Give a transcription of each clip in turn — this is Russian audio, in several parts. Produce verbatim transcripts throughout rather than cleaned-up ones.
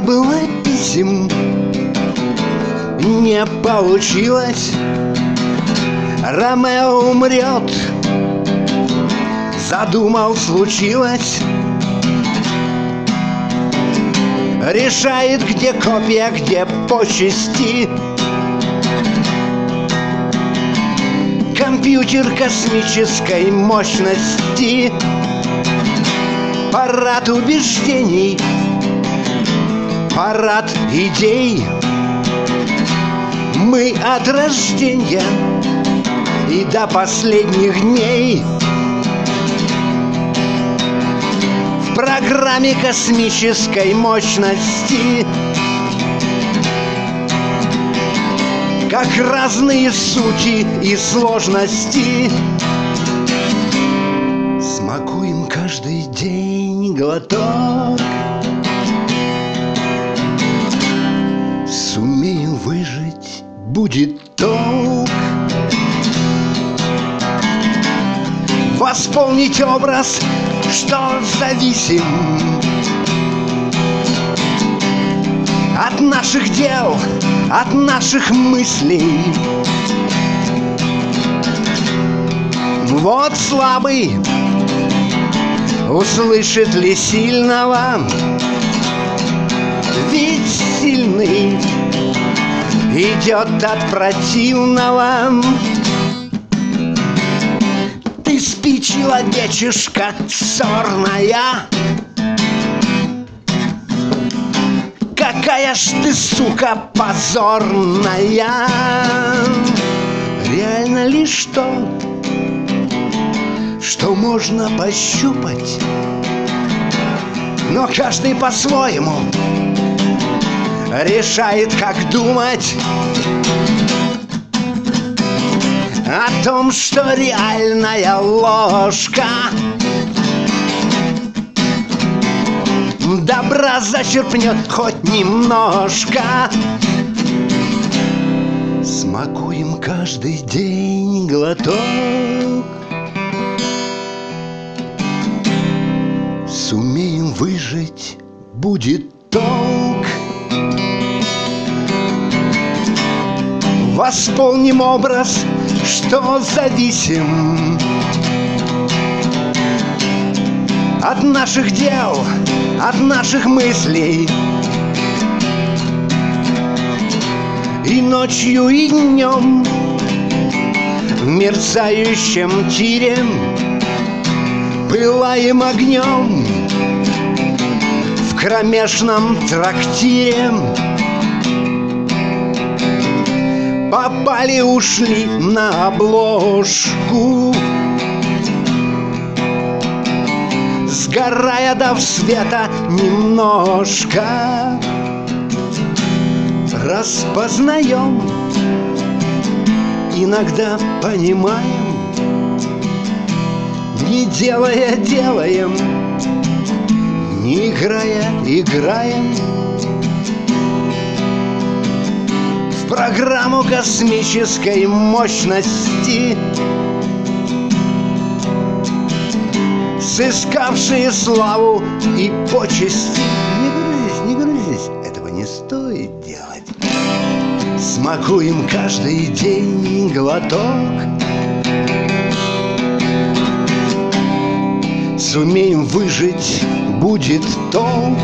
было писем, не получилось. Ромео умрет, задумал, случилось. Решает, где копья, где почести. Компьютер космической мощности. Парад убеждений, парад идей. Мы от рождения и до последних дней в программе космической мощности, как разные сути и сложности. Смакуем каждый день глоток, сумеем выжить, будет толк. Восполнить образ, что зависим от наших дел, от наших мыслей. Вот слабый услышит ли сильного, ведь сильный идет от противного. Ты спи, человечишка сорная, какая ж ты, сука, позорная. Реально ли что, что можно пощупать? Но каждый по-своему решает, как думать о том, что реальная ложка добра зачерпнет хоть немножко. Смакуем каждый день глоток, сумеем выжить, будет толк. Восполним образ, что зависим от наших дел, от наших мыслей. И ночью, и днем в мерцающем тире пылаем огнем в кромешном трактире. Попали, ушли на обложку, сгорая до света немножко. Распознаем, иногда понимаем, не делая делаем, не играя играем в программу космической мощности, сыскавшие славу и почести. Не грузись, не грузись, этого не стоит делать. Смакуем каждый день глоток, сумеем выжить, будет толк.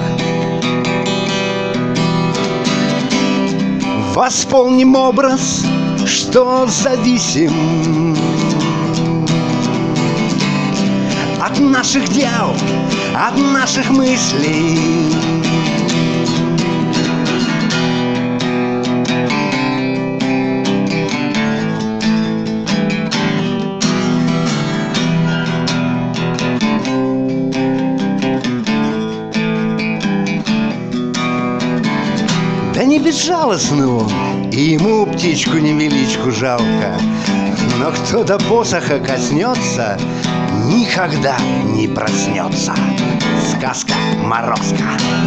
Восполним образ, что зависим от наших дел, от наших мыслей. Да не безжалостный он, и ему птичку невеличку жалко. Но кто до посоха коснется, никогда не проснется. Сказка Морозко.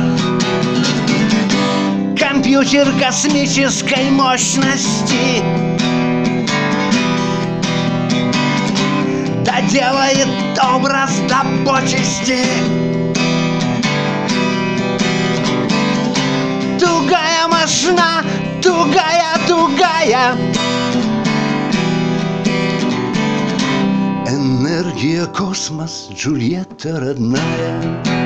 Компьютер космической мощности доделает образ до почести. тугая машина, тугая, тугая. Энергия, космос, Джульетта родная.